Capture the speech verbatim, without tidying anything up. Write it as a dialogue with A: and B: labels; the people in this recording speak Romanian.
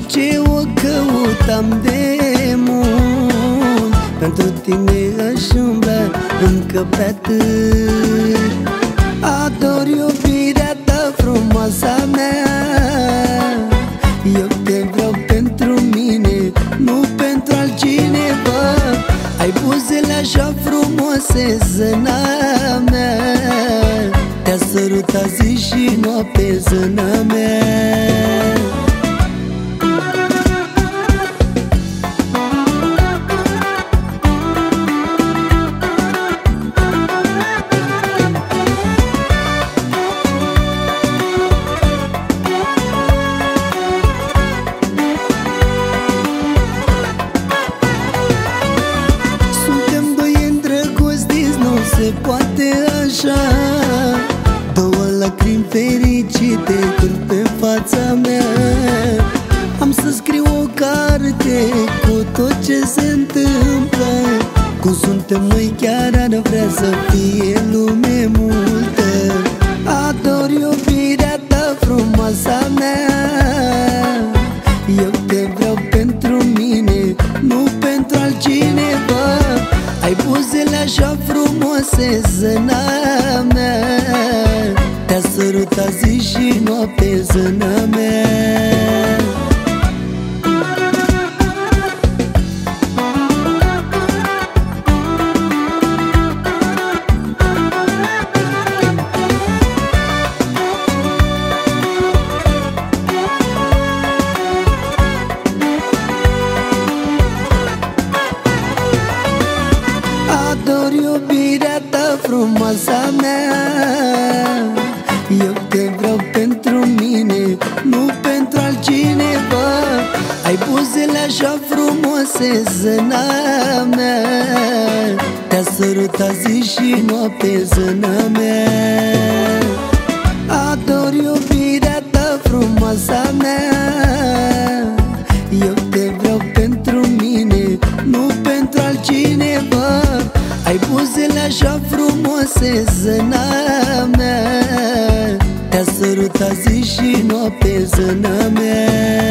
A: ce o căutam de mult. Pentru tine aș umbla încă pe atât. Ador iubirea ta, frumoasa mea. Eu te vreau pentru mine, nu pentru altcineva. Ai buzele așa frumoase, zâna mea. Te-a sărutat zi și noapte, zâna mea. Se poate așa, două lacrimi fericite curg pe fața mea. Am să scriu o carte cu tot ce se întâmplă. Cum suntem noi, chiar ar vrea să fie lume multă. Ador iubirea ta, frumoasa mea. Eu te vreau pentru mine, nu pentru altcineva. Ai buzele așa frumoase, zâna mea. Te-a sărutat zi și noapte, zâna mea. Ador iubirea ta, frumoasa mea. Eu te vreau pentru mine, nu pentru altcineva. Ai buzele așa frumoase, zâna mea. Te-a sărutat zi și noapte, zâna mea. Ador iubirea ta, frumoasa mea. Eu te vreau pentru mine, nu pentru altcineva. Ai buzele așa frumoase, zâna mea. Te-a sărutat zi și noapte, zâna mea.